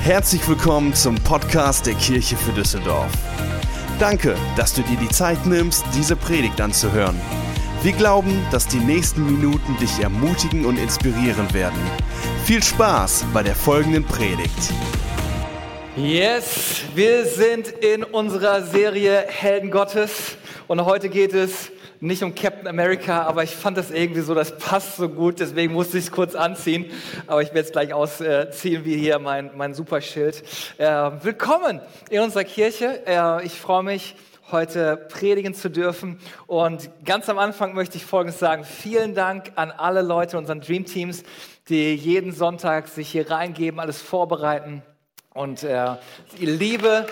Herzlich willkommen zum Podcast der Kirche für Düsseldorf. Danke, dass du dir die Zeit nimmst, diese Predigt anzuhören. Wir glauben, dass die nächsten Minuten dich ermutigen und inspirieren werden. Viel Spaß bei der folgenden Predigt. Yes, wir sind in unserer Serie Helden Gottes und heute geht es nicht um Captain America, aber ich fand das irgendwie so, das passt so gut, deswegen musste ich es kurz anziehen, aber ich werde es gleich ausziehen, wie hier mein Superschild. Willkommen in unserer Kirche, ich freue mich, heute predigen zu dürfen und ganz am Anfang möchte ich Folgendes sagen: Vielen Dank an alle Leute in unseren Dream Teams, die jeden Sonntag sich hier reingeben, alles vorbereiten und die Liebe,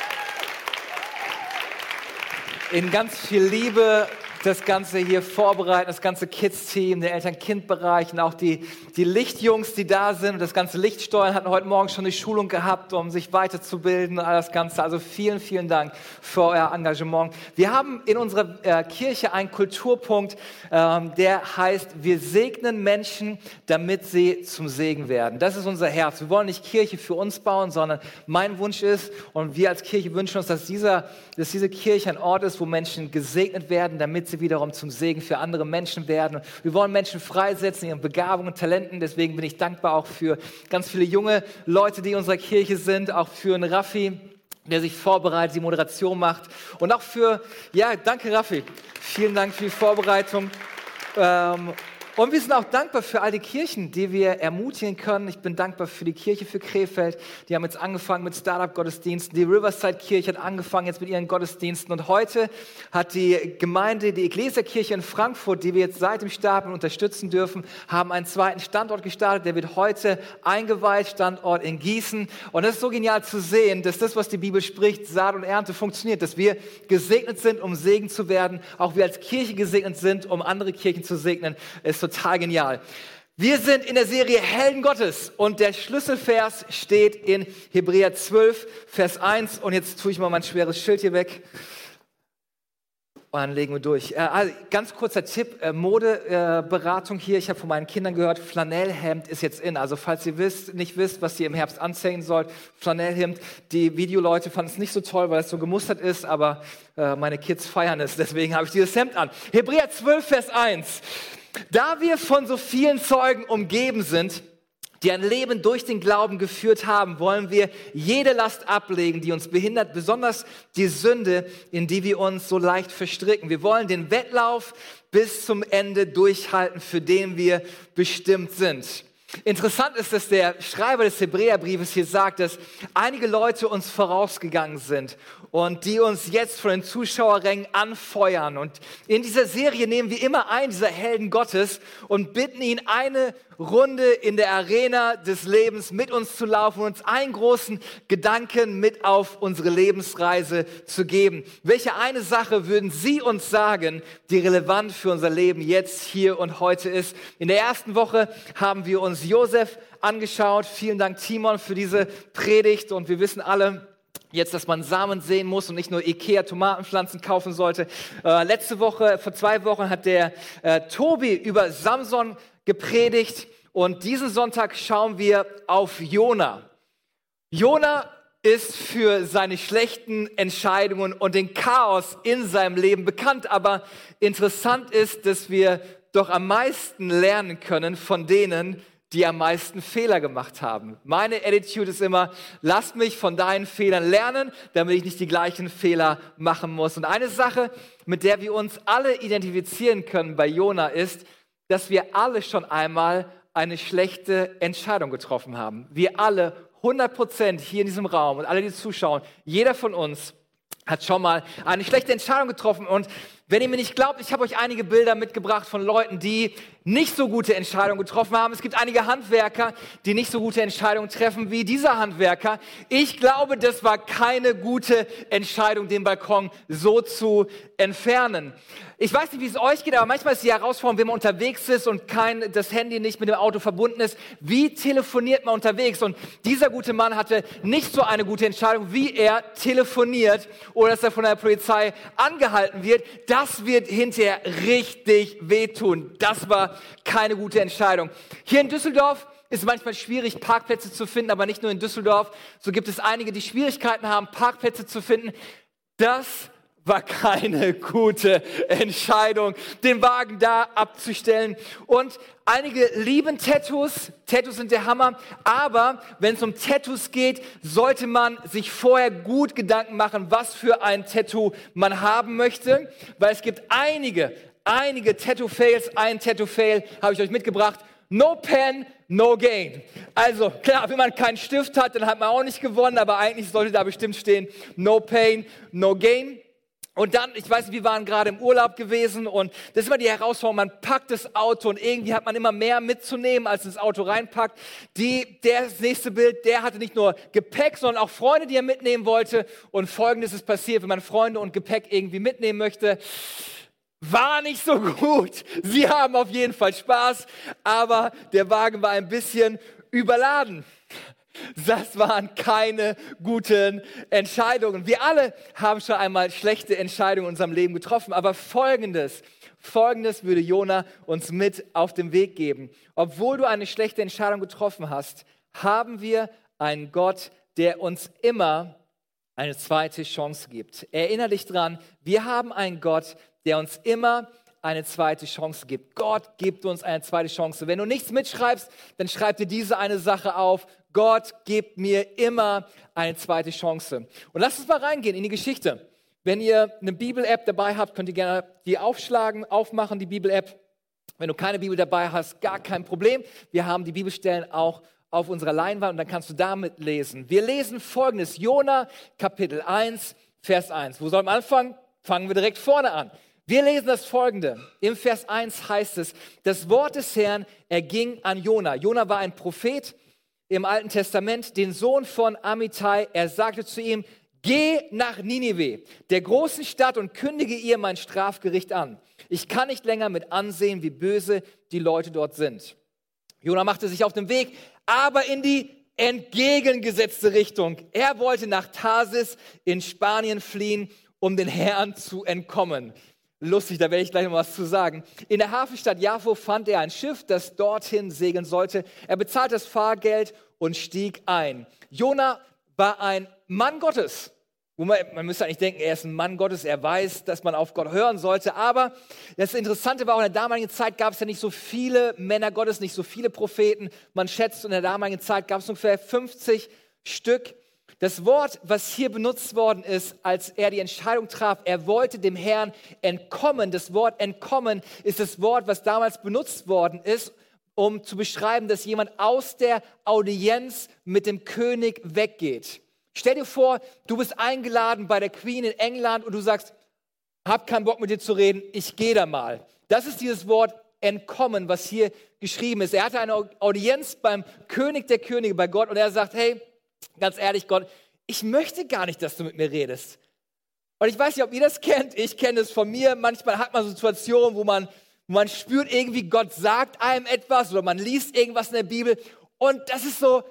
in ganz viel Liebe das Ganze hier vorbereiten, das ganze Kids-Team, der Eltern-Kind-Bereich und auch die Lichtjungs, die da sind und das ganze Lichtsteuern, hatten heute Morgen schon eine Schulung gehabt, um sich weiterzubilden und all das Ganze. Also vielen, vielen Dank für euer Engagement. Wir haben in unserer Kirche einen Kulturpunkt, der heißt, wir segnen Menschen, damit sie zum Segen werden. Das ist unser Herz. Wir wollen nicht Kirche für uns bauen, sondern mein Wunsch ist, und wir als Kirche wünschen uns, dass diese Kirche ein Ort ist, wo Menschen gesegnet werden, damit sie wiederum zum Segen für andere Menschen werden. Wir wollen Menschen freisetzen, ihren Begabungen und Talenten. Deswegen bin ich dankbar auch für ganz viele junge Leute, die in unserer Kirche sind, auch für einen Raffi, der sich vorbereitet, die Moderation macht. Und auch danke Raffi, vielen Dank für die Vorbereitung. Und wir sind auch dankbar für all die Kirchen, die wir ermutigen können. Ich bin dankbar für die Kirche für Krefeld. Die haben jetzt angefangen mit Startup-Gottesdiensten. Die Riverside-Kirche hat angefangen jetzt mit ihren Gottesdiensten. Und heute hat die Gemeinde, die Ecclesia-Kirche in Frankfurt, die wir jetzt seit dem Start unterstützen dürfen, haben einen zweiten Standort gestartet. Der wird heute eingeweiht, Standort in Gießen. Und es ist so genial zu sehen, dass das, was die Bibel spricht, Saat und Ernte funktioniert. Dass wir gesegnet sind, um Segen zu werden. Auch wir als Kirche gesegnet sind, um andere Kirchen zu segnen. Ist total genial. Wir sind in der Serie Helden Gottes und der Schlüsselvers steht in Hebräer 12, Vers 1. Und jetzt tue ich mal mein schweres Schild hier weg. Und dann legen wir durch. Also ganz kurzer Tipp, Modeberatung hier. Ich habe von meinen Kindern gehört, Flanellhemd ist jetzt in. Also falls ihr nicht wisst, was ihr im Herbst anziehen sollt, Flanellhemd. Die Videoleute fanden es nicht so toll, weil es so gemustert ist, aber meine Kids feiern es. Deswegen habe ich dieses Hemd an. Hebräer 12, Vers 1. Da wir von so vielen Zeugen umgeben sind, die ein Leben durch den Glauben geführt haben, wollen wir jede Last ablegen, die uns behindert, besonders die Sünde, in die wir uns so leicht verstricken. Wir wollen den Wettlauf bis zum Ende durchhalten, für den wir bestimmt sind. Interessant ist, dass der Schreiber des Hebräerbriefes hier sagt, dass einige Leute uns vorausgegangen sind und die uns jetzt von den Zuschauerrängen anfeuern. Und in dieser Serie nehmen wir immer einen dieser Helden Gottes und bitten ihn, eine Runde in der Arena des Lebens mit uns zu laufen und uns einen großen Gedanken mit auf unsere Lebensreise zu geben. Welche eine Sache würden Sie uns sagen, die relevant für unser Leben jetzt, hier und heute ist? In der ersten Woche haben wir uns Josef angeschaut. Vielen Dank, Timon, für diese Predigt. Und wir wissen alle jetzt, dass man Samen sehen muss und nicht nur Ikea-Tomatenpflanzen kaufen sollte. Vor 2 Wochen hat der Tobi über Samson gepredigt und diesen Sonntag schauen wir auf Jona. Jona ist für seine schlechten Entscheidungen und den Chaos in seinem Leben bekannt, aber interessant ist, dass wir doch am meisten lernen können von denen, die am meisten Fehler gemacht haben. Meine Attitude ist immer, lasst mich von deinen Fehlern lernen, damit ich nicht die gleichen Fehler machen muss. Und eine Sache, mit der wir uns alle identifizieren können bei Jona, ist, dass wir alle schon einmal eine schlechte Entscheidung getroffen haben. Wir alle, 100% hier in diesem Raum und alle, die zuschauen, jeder von uns hat schon mal eine schlechte Entscheidung getroffen. Und wenn ihr mir nicht glaubt, ich habe euch einige Bilder mitgebracht von Leuten, die nicht so gute Entscheidungen getroffen haben. Es gibt einige Handwerker, die nicht so gute Entscheidungen treffen wie dieser Handwerker. Ich glaube, das war keine gute Entscheidung, den Balkon so zu entfernen. Ich weiß nicht, wie es euch geht, aber manchmal ist die Herausforderung, wenn man unterwegs ist und das Handy nicht mit dem Auto verbunden ist, wie telefoniert man unterwegs? Und dieser gute Mann hatte nicht so eine gute Entscheidung, wie er telefoniert oder dass er von der Polizei angehalten wird. Das wird hinterher richtig wehtun. Das war keine gute Entscheidung. Hier in Düsseldorf ist manchmal schwierig, Parkplätze zu finden, aber nicht nur in Düsseldorf. So gibt es einige, die Schwierigkeiten haben, Parkplätze zu finden. Das war keine gute Entscheidung, den Wagen da abzustellen. Und einige lieben Tattoos. Tattoos sind der Hammer. Aber wenn es um Tattoos geht, sollte man sich vorher gut Gedanken machen, was für ein Tattoo man haben möchte. Weil es gibt einige Tattoo-Fails. Ein Tattoo-Fail habe ich euch mitgebracht. No pen, no gain. Also klar, wenn man keinen Stift hat, dann hat man auch nicht gewonnen. Aber eigentlich sollte da bestimmt stehen, no pain, no gain. Und dann, ich weiß nicht, wir waren gerade im Urlaub gewesen und das ist immer die Herausforderung, man packt das Auto und irgendwie hat man immer mehr mitzunehmen, als ins Auto reinpackt. Das nächste Bild, der hatte nicht nur Gepäck, sondern auch Freunde, die er mitnehmen wollte. Und Folgendes ist passiert, wenn man Freunde und Gepäck irgendwie mitnehmen möchte, war nicht so gut. Sie haben auf jeden Fall Spaß, aber der Wagen war ein bisschen überladen. Das waren keine guten Entscheidungen. Wir alle haben schon einmal schlechte Entscheidungen in unserem Leben getroffen, aber Folgendes würde Jona uns mit auf den Weg geben. Obwohl du eine schlechte Entscheidung getroffen hast, haben wir einen Gott, der uns immer eine zweite Chance gibt. Erinnere dich dran, wir haben einen Gott, der uns immer eine zweite Chance gibt. Gott gibt uns eine zweite Chance. Wenn du nichts mitschreibst, dann schreib dir diese eine Sache auf. Gott gibt mir immer eine zweite Chance. Und lass uns mal reingehen in die Geschichte. Wenn ihr eine Bibel-App dabei habt, könnt ihr gerne die aufmachen, die Bibel-App. Wenn du keine Bibel dabei hast, gar kein Problem. Wir haben die Bibelstellen auch auf unserer Leinwand und dann kannst du damit lesen. Wir lesen Folgendes. Jona, Kapitel 1, Vers 1. Wo sollen wir anfangen? Fangen wir direkt vorne an. Wir lesen das Folgende. Im Vers 1 heißt es, das Wort des Herrn erging an Jona. Jona war ein Prophet im Alten Testament, den Sohn von Amittai. Er sagte zu ihm, geh nach Ninive, der großen Stadt, und kündige ihr mein Strafgericht an. Ich kann nicht länger mit ansehen, wie böse die Leute dort sind. Jona machte sich auf den Weg, aber in die entgegengesetzte Richtung. Er wollte nach Tarsis in Spanien fliehen, um den Herrn zu entkommen. Lustig, da werde ich gleich noch was zu sagen. In der Hafenstadt Jaffo fand er ein Schiff, das dorthin segeln sollte. Er bezahlte das Fahrgeld und stieg ein. Jona war ein Mann Gottes. Man müsste eigentlich denken, er ist ein Mann Gottes, er weiß, dass man auf Gott hören sollte. Aber das Interessante war, auch in der damaligen Zeit gab es ja nicht so viele Männer Gottes, nicht so viele Propheten. Man schätzt, in der damaligen Zeit gab es ungefähr 50 Stück. Das Wort, was hier benutzt worden ist, als er die Entscheidung traf, er wollte dem Herrn entkommen. Das Wort entkommen ist das Wort, was damals benutzt worden ist, um zu beschreiben, dass jemand aus der Audienz mit dem König weggeht. Stell dir vor, du bist eingeladen bei der Queen in England und du sagst, hab keinen Bock mit dir zu reden, ich gehe da mal. Das ist dieses Wort entkommen, was hier geschrieben ist. Er hatte eine Audienz beim König der Könige, bei Gott, und er sagt, hey, ganz ehrlich, Gott, ich möchte gar nicht, dass du mit mir redest. Und ich weiß nicht, ob ihr das kennt. Ich kenne es von mir. Manchmal hat man so Situationen, wo man spürt irgendwie, Gott sagt einem etwas oder man liest irgendwas in der Bibel. Und das ist so,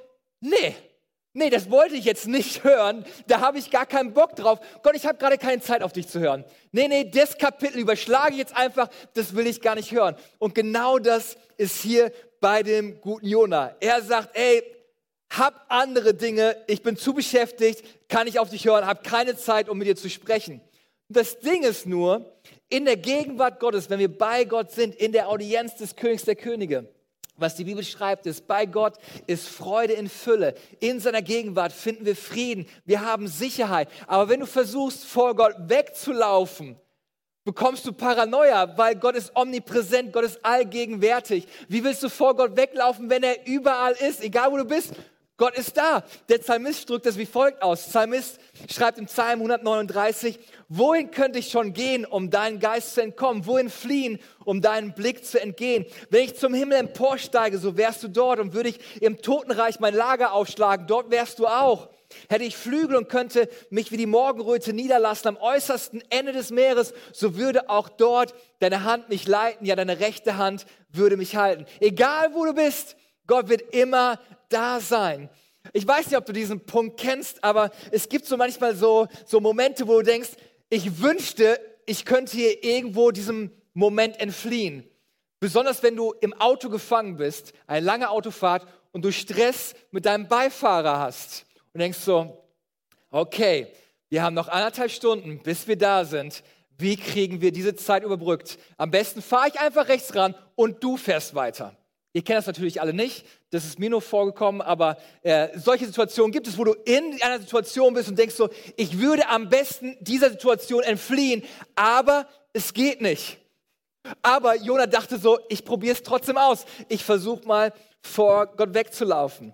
nee, das wollte ich jetzt nicht hören. Da habe ich gar keinen Bock drauf. Gott, ich habe gerade keine Zeit, auf dich zu hören. Nee, das Kapitel überschlage ich jetzt einfach. Das will ich gar nicht hören. Und genau das ist hier bei dem guten Jona. Er sagt, ey, hab andere Dinge, ich bin zu beschäftigt, kann nicht auf dich hören, hab keine Zeit, um mit dir zu sprechen. Das Ding ist nur, in der Gegenwart Gottes, wenn wir bei Gott sind, in der Audienz des Königs der Könige, was die Bibel schreibt, ist, bei Gott ist Freude in Fülle. In seiner Gegenwart finden wir Frieden, wir haben Sicherheit. Aber wenn du versuchst, vor Gott wegzulaufen, bekommst du Paranoia, weil Gott ist omnipräsent, Gott ist allgegenwärtig. Wie willst du vor Gott weglaufen, wenn er überall ist, egal wo du bist? Gott ist da. Der Psalmist drückt das wie folgt aus. Psalmist schreibt im Psalm 139, wohin könnte ich schon gehen, um deinen Geist zu entkommen? Wohin fliehen, um deinen Blick zu entgehen? Wenn ich zum Himmel emporsteige, so wärst du dort, und würde ich im Totenreich mein Lager aufschlagen, dort wärst du auch. Hätte ich Flügel und könnte mich wie die Morgenröte niederlassen am äußersten Ende des Meeres, so würde auch dort deine Hand mich leiten, ja, deine rechte Hand würde mich halten. Egal wo du bist, Gott wird immer da sein. Ich weiß nicht, ob du diesen Punkt kennst, aber es gibt so manchmal so Momente, wo du denkst, ich wünschte, ich könnte hier irgendwo diesem Moment entfliehen. Besonders wenn du im Auto gefangen bist, eine lange Autofahrt, und du Stress mit deinem Beifahrer hast und denkst so, okay, wir haben noch 1,5 Stunden, bis wir da sind. Wie kriegen wir diese Zeit überbrückt? Am besten fahre ich einfach rechts ran und du fährst weiter. Ihr kennt das natürlich alle nicht, das ist mir nur vorgekommen, aber solche Situationen gibt es, wo du in einer Situation bist und denkst so, ich würde am besten dieser Situation entfliehen, aber es geht nicht. Aber Jona dachte so, ich probiere es trotzdem aus. Ich versuche mal, vor Gott wegzulaufen.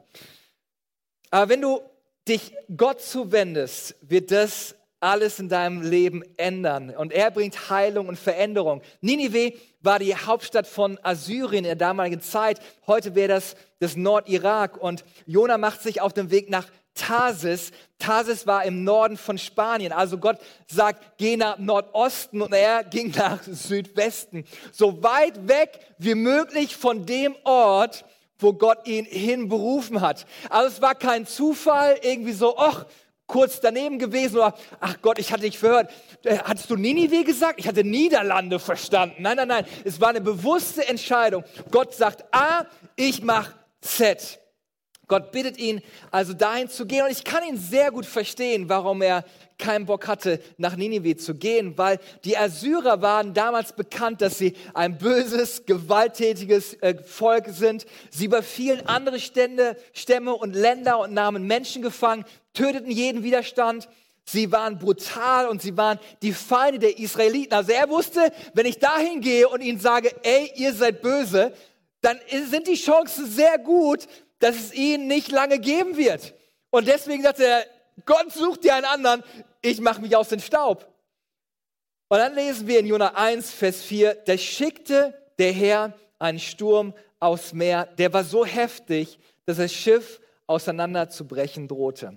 Aber wenn du dich Gott zuwendest, wird das alles in deinem Leben ändern. Und er bringt Heilung und Veränderung. Ninive war die Hauptstadt von Assyrien in der damaligen Zeit. Heute wäre das Nordirak. Und Jona macht sich auf den Weg nach Tarsis. Tarsis war im Norden von Spanien. Also Gott sagt, geh nach Nordosten und er ging nach Südwesten. So weit weg wie möglich von dem Ort, wo Gott ihn hinberufen hat. Also es war kein Zufall, irgendwie so, kurz daneben gewesen oder, ach Gott, ich hatte dich verhört. Hattest du Ninive gesagt? Ich hatte Niederlande verstanden. Nein. Es war eine bewusste Entscheidung. Gott sagt A, ich mache Z. Gott bittet ihn, also dahin zu gehen. Und ich kann ihn sehr gut verstehen, warum er keinen Bock hatte, nach Ninive zu gehen, weil die Assyrer waren damals bekannt, dass sie ein böses, gewalttätiges Volk sind. Sie überfielen andere Stämme und Länder und nahmen Menschen gefangen, töteten jeden Widerstand. Sie waren brutal und sie waren die Feinde der Israeliten. Also er wusste, wenn ich dahin gehe und ihnen sage, ey, ihr seid böse, dann sind die Chancen sehr gut, dass es ihn nicht lange geben wird. Und deswegen sagte er, Gott sucht dir einen anderen, ich mache mich aus dem Staub. Und dann lesen wir in Jona 1, Vers 4, da schickte der Herr einen Sturm aufs Meer, der war so heftig, dass das Schiff auseinanderzubrechen drohte.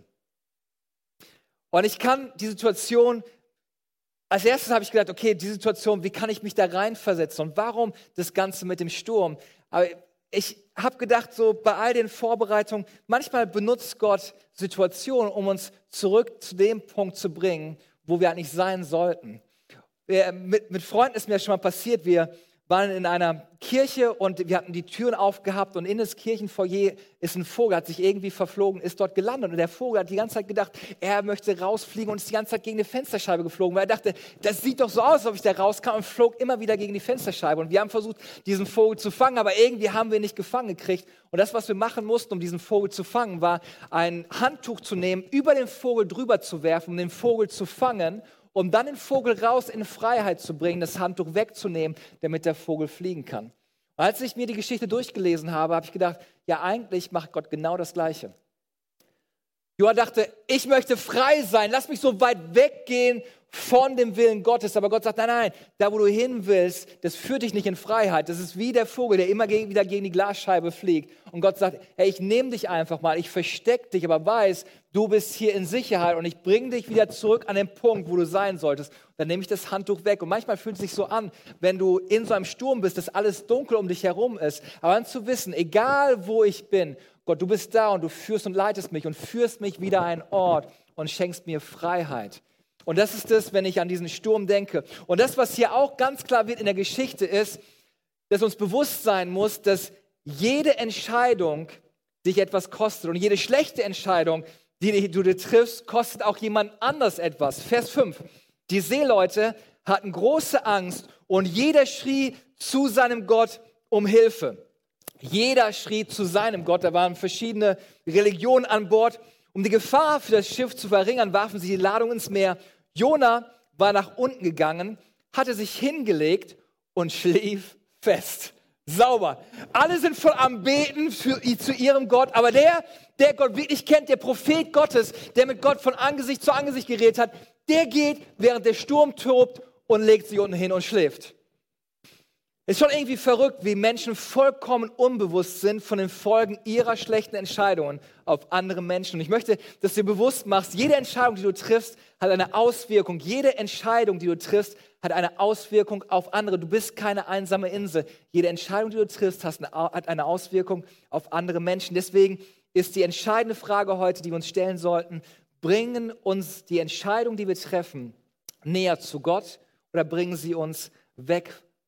Und ich kann die Situation, als erstes habe ich gedacht, okay, die Situation, wie kann ich mich da reinversetzen und warum das Ganze mit dem Sturm? Aber ich habe gedacht, so bei all den Vorbereitungen, manchmal benutzt Gott Situationen, um uns zurück zu dem Punkt zu bringen, wo wir eigentlich sein sollten. Mit Freunden ist mir das schon mal passiert, wir waren in einer Kirche und wir hatten die Türen aufgehabt und in das Kirchenfoyer ist ein Vogel, hat sich irgendwie verflogen, ist dort gelandet und der Vogel hat die ganze Zeit gedacht, er möchte rausfliegen und ist die ganze Zeit gegen eine Fensterscheibe geflogen, weil er dachte, das sieht doch so aus, als ob ich da rauskam und flog immer wieder gegen die Fensterscheibe und wir haben versucht, diesen Vogel zu fangen, aber irgendwie haben wir ihn nicht gefangen gekriegt und das, was wir machen mussten, um diesen Vogel zu fangen, war ein Handtuch zu nehmen, über den Vogel drüber zu werfen, um den Vogel zu fangen, um dann den Vogel raus in Freiheit zu bringen, das Handtuch wegzunehmen, damit der Vogel fliegen kann. Und als ich mir die Geschichte durchgelesen habe, habe ich gedacht, ja, eigentlich macht Gott genau das Gleiche. Jona dachte, ich möchte frei sein, lass mich so weit weggehen von dem Willen Gottes. Aber Gott sagt, nein, da wo du hin willst, das führt dich nicht in Freiheit. Das ist wie der Vogel, der immer wieder gegen die Glasscheibe fliegt. Und Gott sagt, hey, ich nehme dich einfach mal, ich verstecke dich, aber weiß, du bist hier in Sicherheit und ich bringe dich wieder zurück an den Punkt, wo du sein solltest. Dann nehme ich das Handtuch weg. Und manchmal fühlt es sich so an, wenn du in so einem Sturm bist, dass alles dunkel um dich herum ist. Aber dann zu wissen, egal wo ich bin, Gott, du bist da und du führst und leitest mich und führst mich wieder an einen Ort und schenkst mir Freiheit. Und das ist es, wenn ich an diesen Sturm denke. Und das, was hier auch ganz klar wird in der Geschichte, ist, dass uns bewusst sein muss, dass jede Entscheidung dich etwas kostet. Und jede schlechte Entscheidung, die du dir triffst, kostet auch jemand anders etwas. Vers 5. Die Seeleute hatten große Angst und jeder schrie zu seinem Gott um Hilfe. Jeder schrie zu seinem Gott. Da waren verschiedene Religionen an Bord. Um die Gefahr für das Schiff zu verringern, warfen sie die Ladung ins Meer. Jona war nach unten gegangen, hatte sich hingelegt und schlief fest. Sauber. Alle sind voll am Beten zu ihrem Gott, aber der Gott wirklich kennt, der Prophet Gottes, der mit Gott von Angesicht zu Angesicht geredet hat, der geht, während der Sturm tobt und legt sich unten hin und schläft. Es ist schon irgendwie verrückt, wie Menschen vollkommen unbewusst sind von den Folgen ihrer schlechten Entscheidungen auf andere Menschen. Und ich möchte, dass du dir bewusst machst, jede Entscheidung, die du triffst, hat eine Auswirkung. Jede Entscheidung, die du triffst, hat eine Auswirkung auf andere. Du bist keine einsame Insel. Jede Entscheidung, die du triffst, hat eine Auswirkung auf andere Menschen. Deswegen ist die entscheidende Frage heute, die wir uns stellen sollten, bringen uns die Entscheidung, die wir treffen, näher zu Gott oder bringen sie uns weg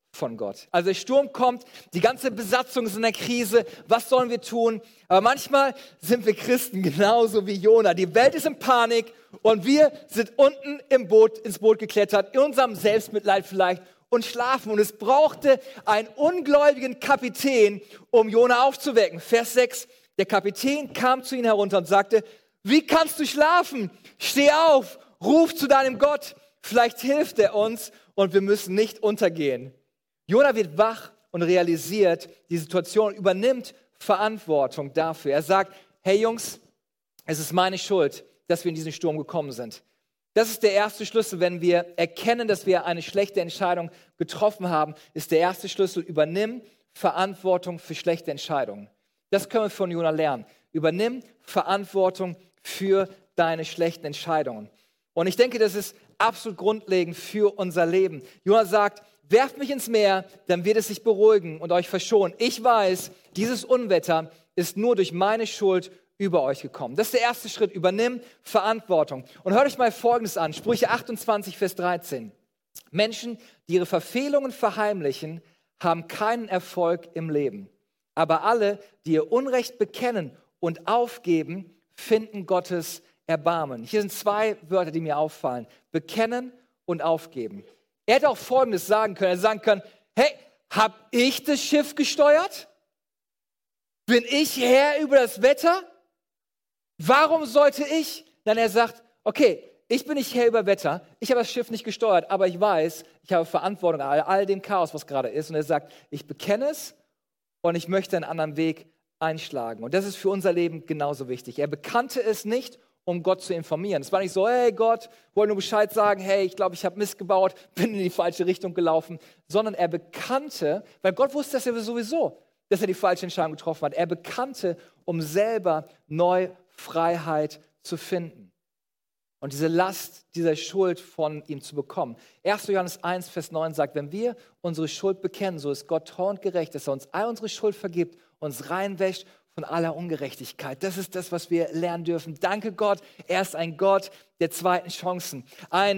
von Gott. Also der Sturm kommt, die ganze Besatzung ist in der Krise, was sollen wir tun? Aber manchmal sind wir Christen genauso wie Jona. Die Welt ist in Panik und wir sind unten ins Boot geklettert, in unserem Selbstmitleid vielleicht und schlafen. Und es brauchte einen ungläubigen Kapitän, um Jona aufzuwecken. Vers 6, der Kapitän kam zu ihm herunter und sagte, wie kannst du schlafen? Steh auf, ruf zu deinem Gott, vielleicht hilft er uns und wir müssen nicht untergehen. Jona wird wach und realisiert die Situation, übernimmt Verantwortung dafür. Er sagt, hey Jungs, es ist meine Schuld, dass wir in diesen Sturm gekommen sind. Das ist der erste Schlüssel, wenn wir erkennen, dass wir eine schlechte Entscheidung getroffen haben, ist der erste Schlüssel, übernimm Verantwortung für schlechte Entscheidungen. Das können wir von Jona lernen. Übernimm Verantwortung für deine schlechten Entscheidungen. Und ich denke, das ist absolut grundlegend für unser Leben. Jona sagt, werft mich ins Meer, dann wird es sich beruhigen und euch verschonen. Ich weiß, dieses Unwetter ist nur durch meine Schuld über euch gekommen. Das ist der erste Schritt. Übernimm Verantwortung. Und hört euch mal Folgendes an. Sprüche 28, Vers 13. Menschen, die ihre Verfehlungen verheimlichen, haben keinen Erfolg im Leben. Aber alle, die ihr Unrecht bekennen und aufgeben, finden Gottes Erbarmen. Hier sind zwei Wörter, die mir auffallen. Bekennen und aufgeben. Er hätte auch Folgendes sagen können. Er hätte sagen können, hey, habe ich das Schiff gesteuert? Bin ich Herr über das Wetter? Warum sollte ich? Dann er sagt, okay, ich bin nicht Herr über Wetter, ich habe das Schiff nicht gesteuert, aber ich weiß, ich habe Verantwortung an all dem Chaos, was gerade ist. Und er sagt, ich bekenne es und ich möchte einen anderen Weg einschlagen. Und das ist für unser Leben genauso wichtig. Er bekannte es nicht, um Gott zu informieren. Es war nicht so, hey Gott, wollte nur Bescheid sagen, hey, ich glaube, ich habe Mist gebaut, bin in die falsche Richtung gelaufen, sondern er bekannte, weil Gott wusste das ja sowieso, dass er die falsche Entscheidung getroffen hat. Er bekannte, um selber neu Freiheit zu finden und diese Last dieser Schuld von ihm zu bekommen. 1. Johannes 1, Vers 9 sagt, wenn wir unsere Schuld bekennen, so ist Gott treu und gerecht, dass er uns all unsere Schuld vergibt, uns reinwäscht von aller Ungerechtigkeit. Das ist das, was wir lernen dürfen. Danke Gott, er ist ein Gott der zweiten Chancen. Ein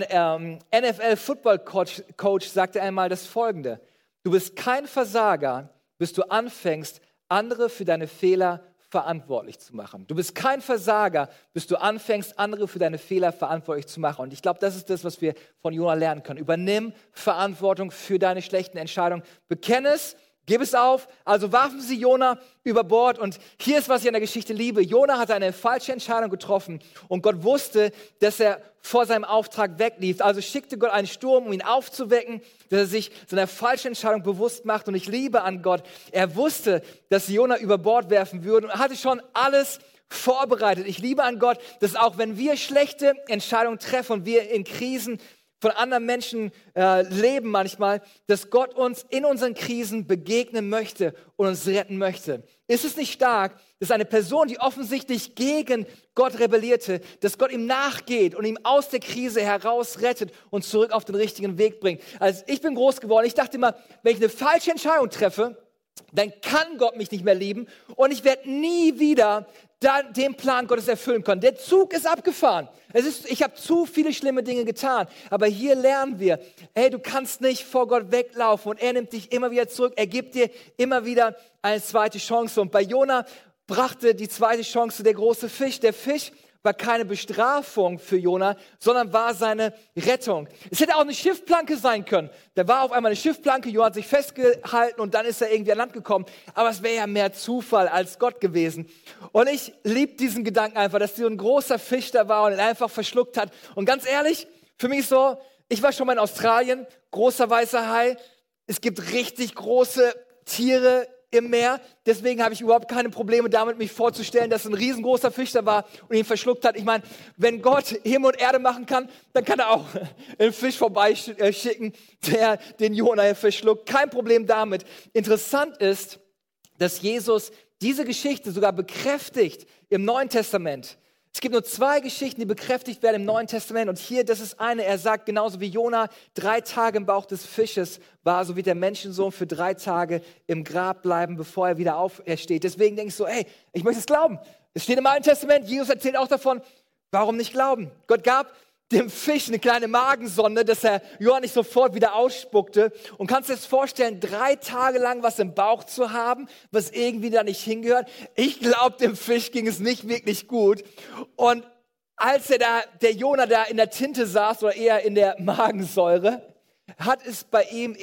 NFL-Football-Coach sagte einmal das Folgende: Du bist kein Versager, bis du anfängst, andere für deine Fehler verantwortlich zu machen. Du bist kein Versager, bis du anfängst, andere für deine Fehler verantwortlich zu machen. Und ich glaube, das ist das, was wir von Jona lernen können. Übernimm Verantwortung für deine schlechten Entscheidungen. Bekenne es, gib es auf. Also warfen sie Jona über Bord. Und hier ist, was ich an der Geschichte liebe. Jona hatte eine falsche Entscheidung getroffen. Und Gott wusste, dass er vor seinem Auftrag weglief. Also schickte Gott einen Sturm, um ihn aufzuwecken, dass er sich seiner falschen Entscheidung bewusst macht. Und ich liebe an Gott. Er wusste, dass sie Jona über Bord werfen würden und hatte schon alles vorbereitet. Ich liebe an Gott, dass auch wenn wir schlechte Entscheidungen treffen und wir in Krisen von anderen Menschen leben manchmal, dass Gott uns in unseren Krisen begegnen möchte und uns retten möchte. Ist es nicht stark, dass eine Person, die offensichtlich gegen Gott rebellierte, dass Gott ihm nachgeht und ihm aus der Krise heraus rettet und zurück auf den richtigen Weg bringt? Also ich bin groß geworden, ich dachte immer, wenn ich eine falsche Entscheidung treffe, dann kann Gott mich nicht mehr lieben und ich werde nie wieder den Plan Gottes erfüllen können. Der Zug ist abgefahren. Ich habe zu viele schlimme Dinge getan. Aber hier lernen wir, hey, du kannst nicht vor Gott weglaufen und er nimmt dich immer wieder zurück. Er gibt dir immer wieder eine zweite Chance. Und bei Jona brachte die zweite Chance der große Fisch. Der Fisch war keine Bestrafung für Jona, sondern war seine Rettung. Es hätte auch eine Schiffplanke sein können. Da war auf einmal eine Schiffplanke, Jona hat sich festgehalten und dann ist er irgendwie an Land gekommen. Aber es wäre ja mehr Zufall als Gott gewesen. Und ich liebe diesen Gedanken einfach, dass so ein großer Fisch da war und ihn einfach verschluckt hat. Und ganz ehrlich, für mich so, ich war schon mal in Australien, großer weißer Hai. Es gibt richtig große Tiere im Meer. Deswegen habe ich überhaupt keine Probleme damit, mich vorzustellen, dass ein riesengroßer Fisch da war und ihn verschluckt hat. Ich meine, wenn Gott Himmel und Erde machen kann, dann kann er auch einen Fisch vorbeischicken, der den Jona verschluckt. Kein Problem damit. Interessant ist, dass Jesus diese Geschichte sogar bekräftigt im Neuen Testament. Es gibt nur 2 Geschichten, die bekräftigt werden im Neuen Testament. Und hier, das ist eine, er sagt, genauso wie Jona 3 Tage im Bauch des Fisches war, so wird der Menschensohn für 3 Tage im Grab bleiben, bevor er wieder aufersteht. Deswegen denke ich so, hey, ich möchte es glauben. Es steht im Alten Testament, Jesus erzählt auch davon, warum nicht glauben? Gott gab dem Fisch eine kleine Magensonde, dass er Jona nicht sofort wieder ausspuckte. Und kannst dir das vorstellen, 3 Tage lang was im Bauch zu haben, was irgendwie da nicht hingehört? Ich glaube, dem Fisch ging es nicht wirklich gut. Und als der Jona da in der Tinte saß, oder eher in der Magensäure, hat es bei ihm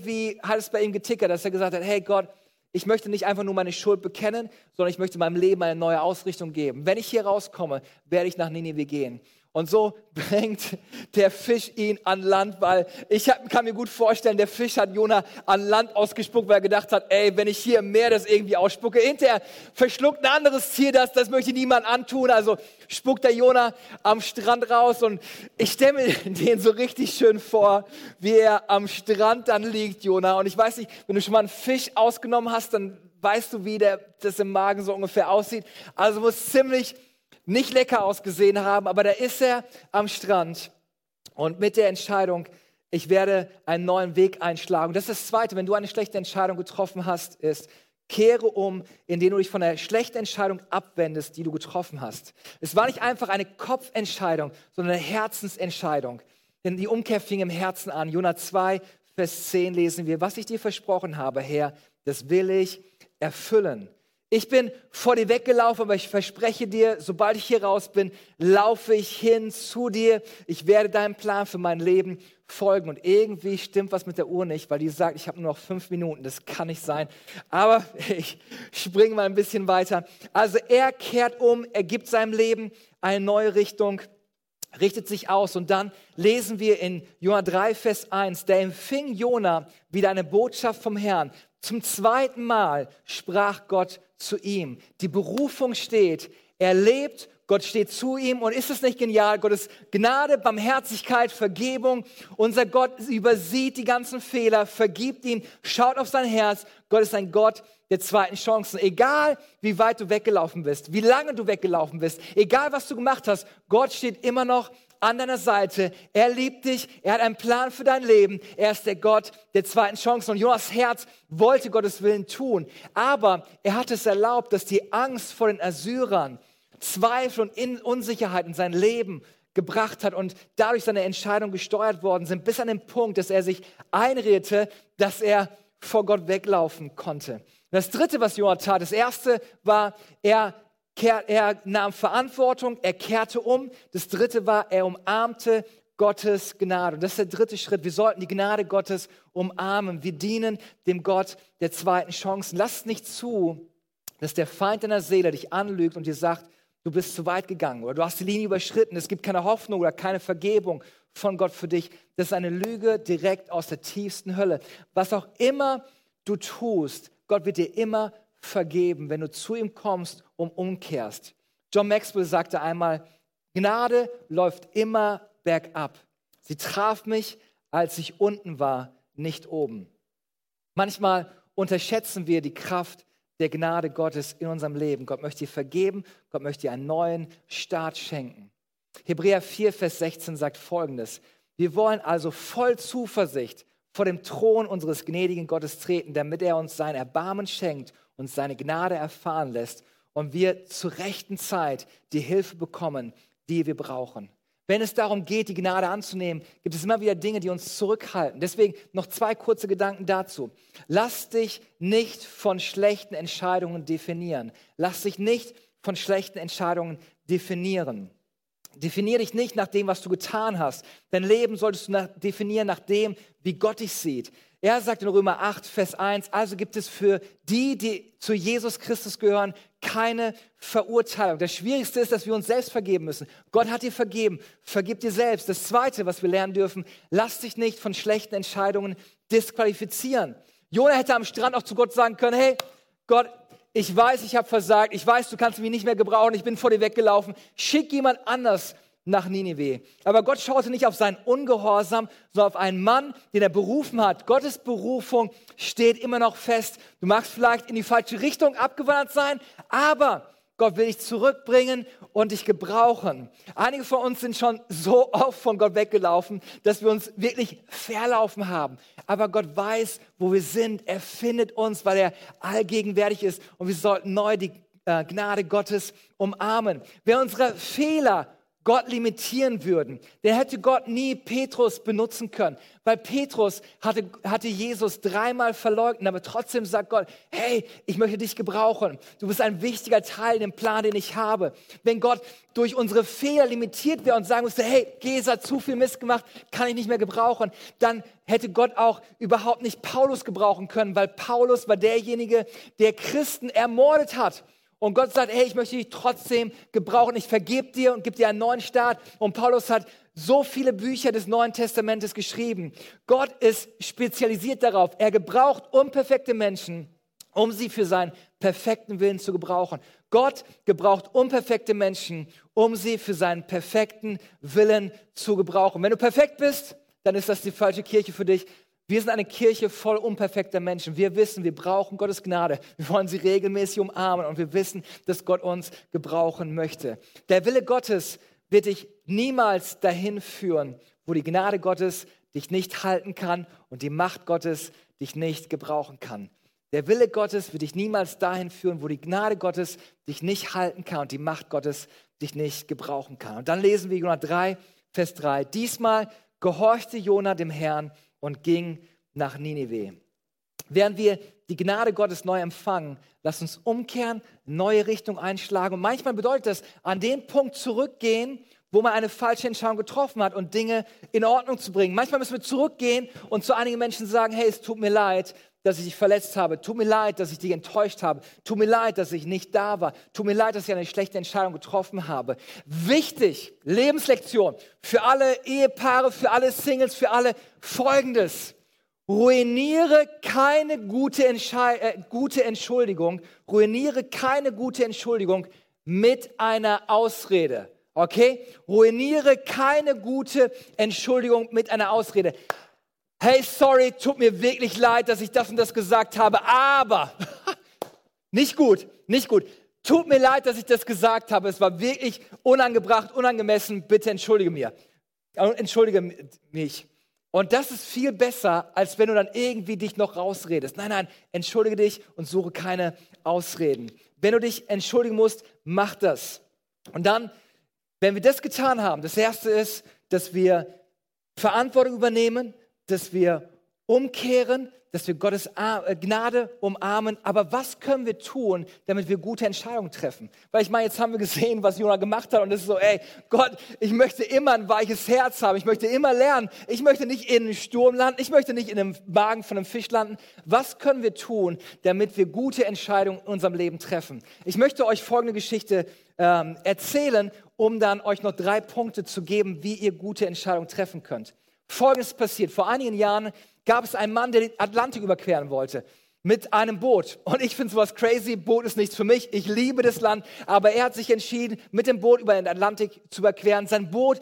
getickert, dass er gesagt hat, hey Gott, ich möchte nicht einfach nur meine Schuld bekennen, sondern ich möchte meinem Leben eine neue Ausrichtung geben. Wenn ich hier rauskomme, werde ich nach Ninive gehen. Und so bringt der Fisch ihn an Land, weil kann mir gut vorstellen, der Fisch hat Jona an Land ausgespuckt, weil er gedacht hat, ey, wenn ich hier im Meer das irgendwie ausspucke, hinterher verschluckt ein anderes Tier das möchte niemand antun. Also spuckt der Jona am Strand raus und ich stelle mir den so richtig schön vor, wie er am Strand dann liegt, Jona. Und ich weiß nicht, wenn du schon mal einen Fisch ausgenommen hast, dann weißt du, wie das im Magen so ungefähr aussieht. Also muss ziemlich nicht lecker ausgesehen haben, aber da ist er am Strand und mit der Entscheidung, ich werde einen neuen Weg einschlagen. Das ist das Zweite, wenn du eine schlechte Entscheidung getroffen hast, ist, kehre um, indem du dich von der schlechten Entscheidung abwendest, die du getroffen hast. Es war nicht einfach eine Kopfentscheidung, sondern eine Herzensentscheidung. Denn die Umkehr fing im Herzen an. Jona 2, Vers 10 lesen wir, was ich dir versprochen habe, Herr, das will ich erfüllen. Ich bin vor dir weggelaufen, aber ich verspreche dir, sobald ich hier raus bin, laufe ich hin zu dir. Ich werde deinem Plan für mein Leben folgen. Und irgendwie stimmt was mit der Uhr nicht, weil die sagt, ich habe nur noch 5 Minuten. Das kann nicht sein. Aber ich springe mal ein bisschen weiter. Also er kehrt um, er gibt seinem Leben eine neue Richtung, richtet sich aus. Und dann lesen wir in Jona 3, Vers 1, da empfing Jona wieder eine Botschaft vom Herrn. Zum 2. Mal sprach Gott zu ihm. Die Berufung steht, er lebt, Gott steht zu ihm. Und ist es nicht genial? Gottes Gnade, Barmherzigkeit, Vergebung. Unser Gott übersieht die ganzen Fehler, vergibt ihn, schaut auf sein Herz. Gott ist ein Gott der zweiten Chancen. Egal, wie weit du weggelaufen bist, wie lange du weggelaufen bist, egal, was du gemacht hast, Gott steht immer noch an deiner Seite. Er liebt dich, er hat einen Plan für dein Leben. Er ist der Gott der zweiten Chancen. Und Jonas Herz wollte Gottes Willen tun. Aber er hat es erlaubt, dass die Angst vor den Assyrern Zweifel und Unsicherheit in sein Leben gebracht hat und dadurch seine Entscheidungen gesteuert worden sind, bis an den Punkt, dass er sich einredete, dass er vor Gott weglaufen konnte. Das Dritte, was Jona tat, das Erste war, er nahm Verantwortung, er kehrte um. Das Dritte war, er umarmte Gottes Gnade. Und das ist der dritte Schritt. Wir sollten die Gnade Gottes umarmen. Wir dienen dem Gott der zweiten Chancen. Lass es nicht zu, dass der Feind deiner Seele dich anlügt und dir sagt, du bist zu weit gegangen oder du hast die Linie überschritten, es gibt keine Hoffnung oder keine Vergebung von Gott für dich. Das ist eine Lüge direkt aus der tiefsten Hölle. Was auch immer du tust, Gott wird dir immer vergeben, wenn du zu ihm kommst und umkehrst. John Maxwell sagte einmal, Gnade läuft immer bergab. Sie traf mich, als ich unten war, nicht oben. Manchmal unterschätzen wir die Kraft der Gnade Gottes in unserem Leben. Gott möchte dir vergeben, Gott möchte dir einen neuen Start schenken. Hebräer 4, Vers 16 sagt Folgendes: Wir wollen also voll Zuversicht vor dem Thron unseres gnädigen Gottes treten, damit er uns sein Erbarmen schenkt und seine Gnade erfahren lässt und wir zur rechten Zeit die Hilfe bekommen, die wir brauchen. Wenn es darum geht, die Gnade anzunehmen, gibt es immer wieder Dinge, die uns zurückhalten. Deswegen noch 2 kurze Gedanken dazu. Lass dich nicht von schlechten Entscheidungen definieren. Lass dich nicht von schlechten Entscheidungen definieren. Definiere dich nicht nach dem, was du getan hast. Dein Leben solltest du definieren nach dem, wie Gott dich sieht. Er sagt in Römer 8, Vers 1, also gibt es für die zu Jesus Christus gehören, keine Verurteilung. Das Schwierigste ist, dass wir uns selbst vergeben müssen. Gott hat dir vergeben, vergib dir selbst. Das Zweite, was wir lernen dürfen, lass dich nicht von schlechten Entscheidungen disqualifizieren. Jona hätte am Strand auch zu Gott sagen können, hey, Gott, ich weiß, ich habe versagt, ich weiß, du kannst mich nicht mehr gebrauchen, ich bin vor dir weggelaufen, schick jemand anders nach Ninive. Aber Gott schaute nicht auf seinen Ungehorsam, sondern auf einen Mann, den er berufen hat. Gottes Berufung steht immer noch fest. Du magst vielleicht in die falsche Richtung abgewandert sein, aber Gott will dich zurückbringen und dich gebrauchen. Einige von uns sind schon so oft von Gott weggelaufen, dass wir uns wirklich verlaufen haben. Aber Gott weiß, wo wir sind. Er findet uns, weil er allgegenwärtig ist. Und wir sollten neu die Gnade Gottes umarmen. Wer unsere Fehler Gott limitieren würden, dann hätte Gott nie Petrus benutzen können. Weil Petrus hatte Jesus 3-mal verleugnet, aber trotzdem sagt Gott, hey, ich möchte dich gebrauchen. Du bist ein wichtiger Teil in dem Plan, den ich habe. Wenn Gott durch unsere Fehler limitiert wäre und sagen müsste, hey, Gesa hat zu viel Mist gemacht, kann ich nicht mehr gebrauchen, dann hätte Gott auch überhaupt nicht Paulus gebrauchen können, weil Paulus war derjenige, der Christen ermordet hat. Und Gott sagt, hey, ich möchte dich trotzdem gebrauchen, ich vergebe dir und gebe dir einen neuen Start. Und Paulus hat so viele Bücher des Neuen Testamentes geschrieben. Gott ist spezialisiert darauf. Er gebraucht unperfekte Menschen, um sie für seinen perfekten Willen zu gebrauchen. Gott gebraucht unperfekte Menschen, um sie für seinen perfekten Willen zu gebrauchen. Wenn du perfekt bist, dann ist das die falsche Kirche für dich. Wir sind eine Kirche voll unperfekter Menschen. Wir wissen, wir brauchen Gottes Gnade. Wir wollen sie regelmäßig umarmen und wir wissen, dass Gott uns gebrauchen möchte. Der Wille Gottes wird dich niemals dahin führen, wo die Gnade Gottes dich nicht halten kann und die Macht Gottes dich nicht gebrauchen kann. Der Wille Gottes wird dich niemals dahin führen, wo die Gnade Gottes dich nicht halten kann und die Macht Gottes dich nicht gebrauchen kann. Und dann lesen wir Jona 3, Vers 3. Diesmal gehorchte Jona dem Herrn und ging nach Ninive. Während wir die Gnade Gottes neu empfangen, lasst uns umkehren, neue Richtung einschlagen. Und manchmal bedeutet das, an den Punkt zurückgehen, wo man eine falsche Entscheidung getroffen hat und Dinge in Ordnung zu bringen. Manchmal müssen wir zurückgehen und zu einigen Menschen sagen, hey, es tut mir leid, dass ich dich verletzt habe. Tut mir leid, dass ich dich enttäuscht habe. Tut mir leid, dass ich nicht da war. Tut mir leid, dass ich eine schlechte Entscheidung getroffen habe. Wichtig, Lebenslektion für alle Ehepaare, für alle Singles, für alle Folgendes. Ruiniere keine gute Entschuldigung mit einer Ausrede. Okay? Ruiniere keine gute Entschuldigung mit einer Ausrede. Hey, sorry, tut mir wirklich leid, dass ich das und das gesagt habe, aber nicht gut. Tut mir leid, dass ich das gesagt habe. Es war wirklich unangebracht, unangemessen. Bitte entschuldige mich. Und das ist viel besser, als wenn du dann irgendwie dich noch rausredest. Nein, entschuldige dich und suche keine Ausreden. Wenn du dich entschuldigen musst, mach das. Und dann, wenn wir das getan haben, das Erste ist, dass wir Verantwortung übernehmen, dass wir umkehren, dass wir Gottes Gnade umarmen. Aber was können wir tun, damit wir gute Entscheidungen treffen? Weil ich meine, jetzt haben wir gesehen, was Jona gemacht hat und es ist so, ey, Gott, ich möchte immer ein weiches Herz haben. Ich möchte immer lernen. Ich möchte nicht in einem Sturm landen. Ich möchte nicht in einem Magen von einem Fisch landen. Was können wir tun, damit wir gute Entscheidungen in unserem Leben treffen? Ich möchte euch folgende Geschichte erzählen, um dann euch noch 3 Punkte zu geben, wie ihr gute Entscheidungen treffen könnt. Folgendes passiert. Vor einigen Jahren gab es einen Mann, der den Atlantik überqueren wollte mit einem Boot. Und ich finde sowas crazy. Boot ist nichts für mich. Ich liebe das Land. Aber er hat sich entschieden, mit dem Boot über den Atlantik zu überqueren. Sein Boot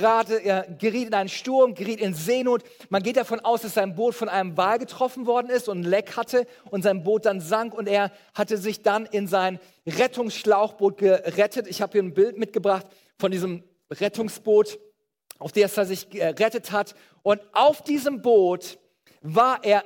geriet in einen Sturm, geriet in Seenot. Man geht davon aus, dass sein Boot von einem Wal getroffen worden ist und ein Leck hatte und sein Boot dann sank. Und er hatte sich dann in sein Rettungsschlauchboot gerettet. Ich habe hier ein Bild mitgebracht von diesem Rettungsboot, auf das er sich gerettet hat. Und auf diesem Boot war er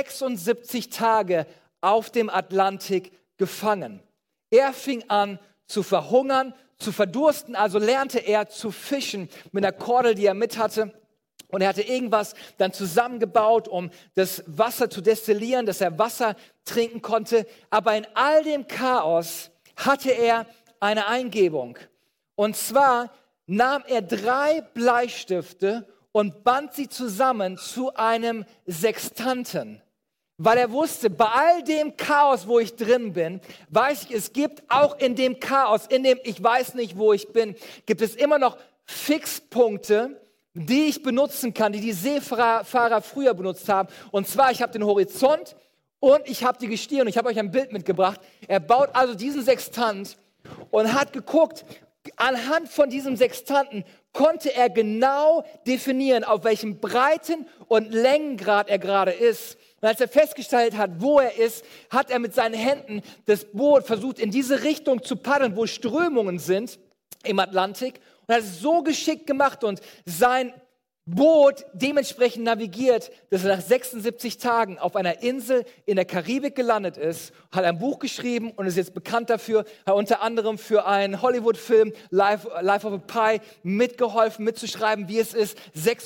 76 Tage auf dem Atlantik gefangen. Er fing an zu verhungern, zu verdursten, also lernte er zu fischen mit einer Kordel, die er mit hatte. Und er hatte irgendwas dann zusammengebaut, um das Wasser zu destillieren, dass er Wasser trinken konnte. Aber in all dem Chaos hatte er eine Eingebung. Und zwar nahm er 3 Bleistifte und band sie zusammen zu einem Sextanten. Weil er wusste, bei all dem Chaos, wo ich drin bin, weiß ich, es gibt auch in dem Chaos, in dem ich weiß nicht, wo ich bin, gibt es immer noch Fixpunkte, die ich benutzen kann, die Seefahrer früher benutzt haben. Und zwar, ich habe den Horizont und ich habe die Gestirne. Und ich habe euch ein Bild mitgebracht. Er baut also diesen Sextant und hat geguckt, anhand von diesem Sextanten konnte er genau definieren, auf welchem Breiten- und Längengrad er gerade ist. Und als er festgestellt hat, wo er ist, hat er mit seinen Händen das Boot versucht, in diese Richtung zu paddeln, wo Strömungen sind im Atlantik. Und er hat es so geschickt gemacht und sein Boot dementsprechend navigiert, dass er nach 76 Tagen auf einer Insel in der Karibik gelandet ist, hat ein Buch geschrieben und ist jetzt bekannt dafür, hat unter anderem für einen Hollywood-Film Life of a Pi mitgeholfen, mitzuschreiben, wie es ist,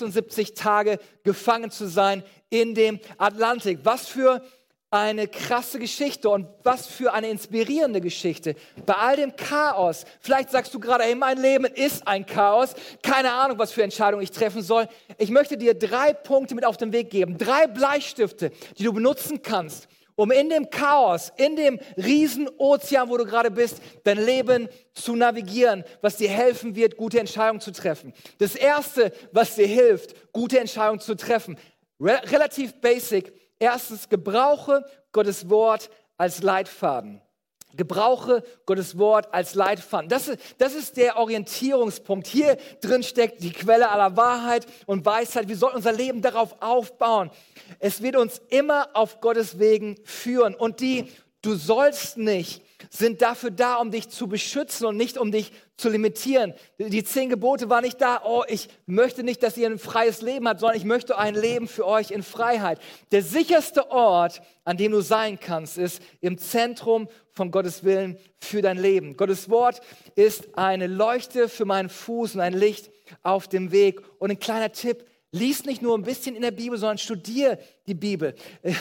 76 Tage gefangen zu sein in dem Atlantik. Was für eine krasse Geschichte und was für eine inspirierende Geschichte. Bei all dem Chaos, vielleicht sagst du gerade, hey, mein Leben ist ein Chaos, keine Ahnung, was für Entscheidungen ich treffen soll. Ich möchte dir 3 Punkte mit auf den Weg geben, 3 Bleistifte, die du benutzen kannst, um in dem Chaos, in dem Riesenozean, wo du gerade bist, dein Leben zu navigieren, was dir helfen wird, gute Entscheidungen zu treffen. Das Erste, was dir hilft, gute Entscheidungen zu treffen, relativ basic. Erstens, gebrauche Gottes Wort als Leitfaden. Gebrauche Gottes Wort als Leitfaden. Das ist der Orientierungspunkt. Hier drin steckt die Quelle aller Wahrheit und Weisheit. Wir sollten unser Leben darauf aufbauen. Es wird uns immer auf Gottes Wegen führen. Und die "Du sollst nicht" sind dafür da, um dich zu beschützen und nicht um dich zu limitieren. Die 10 Gebote waren nicht da, oh, ich möchte nicht, dass ihr ein freies Leben habt, sondern ich möchte ein Leben für euch in Freiheit. Der sicherste Ort, an dem du sein kannst, ist im Zentrum von Gottes Willen für dein Leben. Gottes Wort ist eine Leuchte für meinen Fuß und ein Licht auf dem Weg. Und ein kleiner Tipp: Lies nicht nur ein bisschen in der Bibel, sondern studier die Bibel.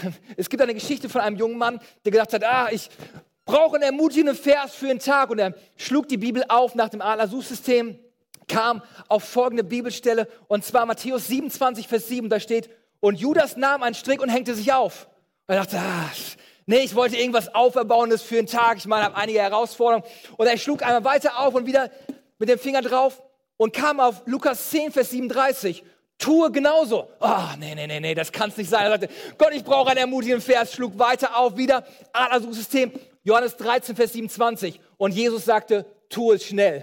Es gibt eine Geschichte von einem jungen Mann, der gedacht hat, ich brauche einen ermutigenden Vers für den Tag. Und er schlug die Bibel auf nach dem Adler-Suchsystem, kam auf folgende Bibelstelle, und zwar Matthäus 27, Vers 7, da steht: Und Judas nahm einen Strick und hängte sich auf. Und er dachte, nee, ich wollte irgendwas Auferbauendes für den Tag. Ich meine, ich habe einige Herausforderungen. Und er schlug einmal weiter auf und wieder mit dem Finger drauf und kam auf Lukas 10, Vers 37. Tue genauso. Nee, das kann es nicht sein. Er sagte, Gott, ich brauche einen ermutigenden Vers. Schlug weiter auf, wieder Adler-Suchsystem. Johannes 13, Vers 27. Und Jesus sagte, tu es schnell.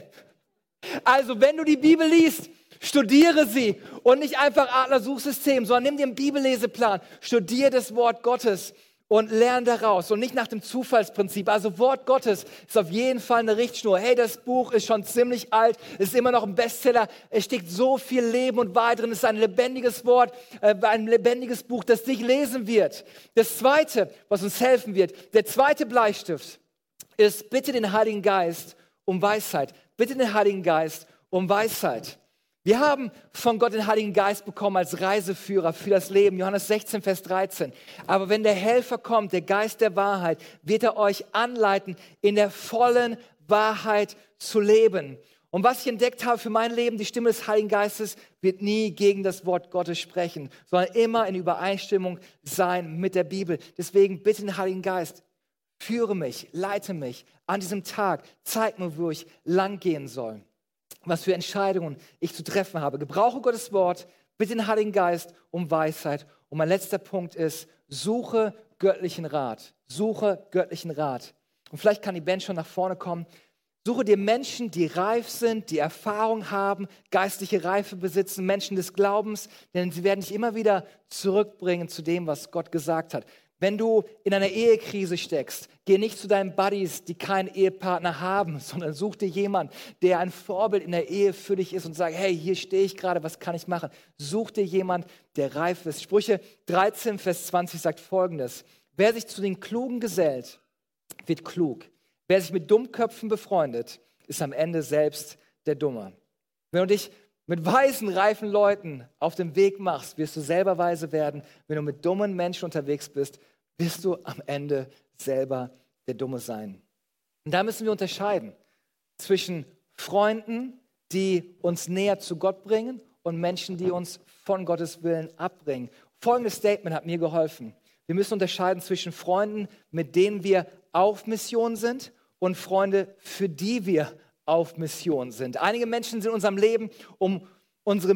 Also, wenn du die Bibel liest, studiere sie und nicht einfach Adler-Suchsystem, sondern nimm dir einen Bibelleseplan. Studiere das Wort Gottes und lern daraus und nicht nach dem Zufallsprinzip. Also Wort Gottes ist auf jeden Fall eine Richtschnur. Hey, das Buch ist schon ziemlich alt, ist immer noch ein Bestseller. Es steckt so viel Leben und Wahrheit drin. Es ist ein lebendiges Wort, ein lebendiges Buch, das dich lesen wird. Das Zweite, was uns helfen wird, der zweite Bleistift ist: Bitte den Heiligen Geist um Weisheit. Bitte den Heiligen Geist um Weisheit. Wir haben von Gott den Heiligen Geist bekommen als Reiseführer für das Leben. Johannes 16, Vers 13. Aber wenn der Helfer kommt, der Geist der Wahrheit, wird er euch anleiten, in der vollen Wahrheit zu leben. Und was ich entdeckt habe für mein Leben, die Stimme des Heiligen Geistes wird nie gegen das Wort Gottes sprechen, sondern immer in Übereinstimmung sein mit der Bibel. Deswegen bitte den Heiligen Geist, führe mich, leite mich an diesem Tag, zeig mir, wo ich lang gehen soll. Was für Entscheidungen ich zu treffen habe. Gebrauche Gottes Wort, bitte den Heiligen Geist um Weisheit. Und mein letzter Punkt ist: Suche göttlichen Rat. Suche göttlichen Rat. Und vielleicht kann die Band schon nach vorne kommen. Suche dir Menschen, die reif sind, die Erfahrung haben, geistliche Reife besitzen, Menschen des Glaubens, denn sie werden dich immer wieder zurückbringen zu dem, was Gott gesagt hat. Wenn du in einer Ehekrise steckst, geh nicht zu deinen Buddies, die keinen Ehepartner haben, sondern such dir jemanden, der ein Vorbild in der Ehe für dich ist und sagt, hey, hier stehe ich gerade, was kann ich machen? Such dir jemanden, der reif ist. Sprüche 13, Vers 20 sagt Folgendes: Wer sich zu den Klugen gesellt, wird klug. Wer sich mit Dummköpfen befreundet, ist am Ende selbst der Dumme. Wenn du dich mit weisen, reifen Leuten auf den Weg machst, wirst du selber weise werden. Wenn du mit dummen Menschen unterwegs bist, wirst du am Ende selber der Dumme sein. Und da müssen wir unterscheiden zwischen Freunden, die uns näher zu Gott bringen, und Menschen, die uns von Gottes Willen abbringen. Folgendes Statement hat mir geholfen. Wir müssen unterscheiden zwischen Freunden, mit denen wir auf Mission sind, und Freunde, für die wir auf Mission sind. Einige Menschen sind in unserem Leben, unsere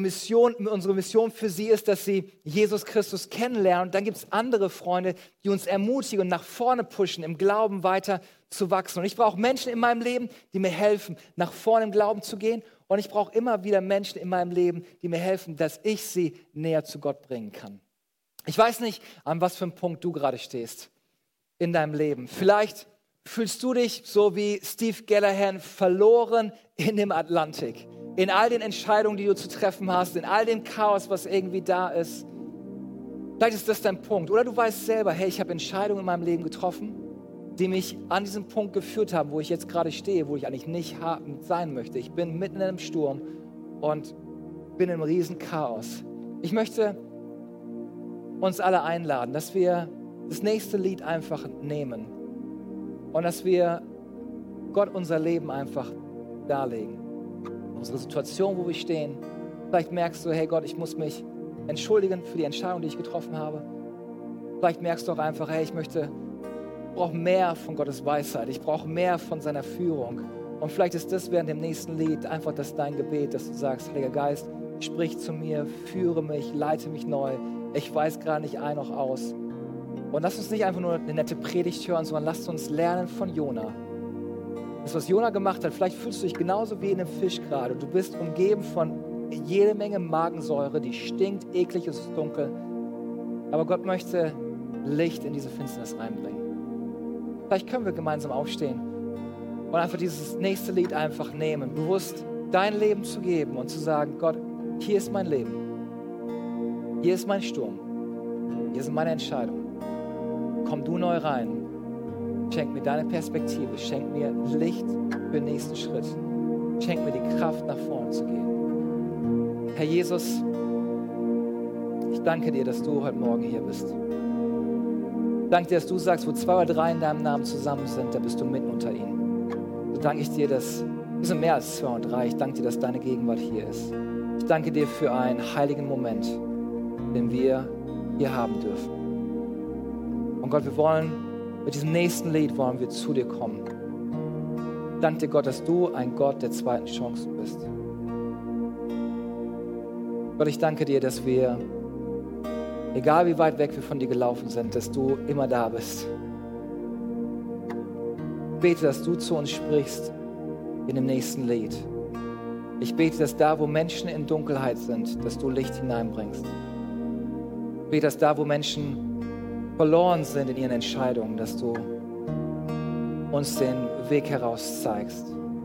Mission für sie ist, dass sie Jesus Christus kennenlernen. Und dann gibt es andere Freunde, die uns ermutigen und nach vorne pushen, im Glauben weiter zu wachsen. Und ich brauche Menschen in meinem Leben, die mir helfen, nach vorne im Glauben zu gehen. Und ich brauche immer wieder Menschen in meinem Leben, die mir helfen, dass ich sie näher zu Gott bringen kann. Ich weiß nicht, an was für einem Punkt du gerade stehst in deinem Leben. Vielleicht fühlst du dich so wie Steve Gallagher verloren in dem Atlantik. in all den Entscheidungen, die du zu treffen hast, in all dem Chaos, was irgendwie da ist. Vielleicht ist das dein Punkt. Oder du weißt selber, hey, ich habe Entscheidungen in meinem Leben getroffen, die mich an diesen Punkt geführt haben, wo ich jetzt gerade stehe, wo ich eigentlich nicht sein möchte. Ich bin mitten in einem Sturm und bin in einem riesen Chaos. Ich möchte uns alle einladen, dass wir das nächste Lied einfach nehmen und dass wir Gott unser Leben einfach darlegen. Unsere Situation, wo wir stehen. Vielleicht merkst du, hey Gott, ich muss mich entschuldigen für die Entscheidung, die ich getroffen habe. Vielleicht merkst du auch einfach, hey, ich brauche mehr von Gottes Weisheit. Ich brauche mehr von seiner Führung. Und vielleicht ist das während dem nächsten Lied einfach dein Gebet, dass du sagst, Heiliger Geist, sprich zu mir, führe mich, leite mich neu. Ich weiß gerade nicht ein noch aus. Und lass uns nicht einfach nur eine nette Predigt hören, sondern lasst uns lernen von Jona. Das, was Jona gemacht hat, vielleicht fühlst du dich genauso wie in einem Fisch gerade. Du bist umgeben von jede Menge Magensäure, die stinkt, eklig, es ist dunkel. Aber Gott möchte Licht in diese Finsternis reinbringen. Vielleicht können wir gemeinsam aufstehen und einfach dieses nächste Lied einfach nehmen, bewusst dein Leben zu geben und zu sagen, Gott, hier ist mein Leben. Hier ist mein Sturm. Hier sind meine Entscheidungen. Komm du neu rein. Schenk mir deine Perspektive. Schenk mir Licht für den nächsten Schritt. Schenk mir die Kraft, nach vorne zu gehen. Herr Jesus, ich danke dir, dass du heute Morgen hier bist. Danke dir, dass du sagst, wo 2 oder 3 in deinem Namen zusammen sind, da bist du mitten unter ihnen. So danke ich dir, dass wir sind mehr als 2 und 3. Ich danke dir, dass deine Gegenwart hier ist. Ich danke dir für einen heiligen Moment, den wir hier haben dürfen. Und Gott, mit diesem nächsten Lied wollen wir zu dir kommen. Danke dir, Gott, dass du ein Gott der zweiten Chancen bist. Gott, ich danke dir, dass wir, egal wie weit weg wir von dir gelaufen sind, dass du immer da bist. Ich bete, dass du zu uns sprichst in dem nächsten Lied. Ich bete, dass da, wo Menschen in Dunkelheit sind, dass du Licht hineinbringst. Ich bete, dass da, wo Menschen verloren sind in ihren Entscheidungen, dass du uns den Weg heraus zeigst.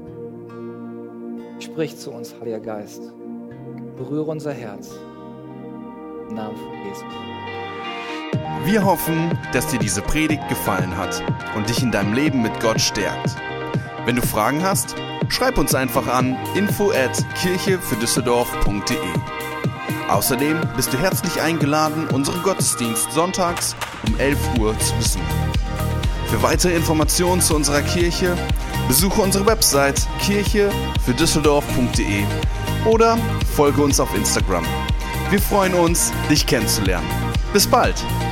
Sprich zu uns, Heiliger Geist. Berühre unser Herz. Im Namen von Jesus. Wir hoffen, dass dir diese Predigt gefallen hat und dich in deinem Leben mit Gott stärkt. Wenn du Fragen hast, schreib uns einfach an info@kirchefürdüsseldorf.de. Außerdem bist du herzlich eingeladen, unseren Gottesdienst sonntags um 11 Uhr zu besuchen. Für weitere Informationen zu unserer Kirche besuche unsere Website kirchefürdüsseldorf.de oder folge uns auf Instagram. Wir freuen uns, dich kennenzulernen. Bis bald!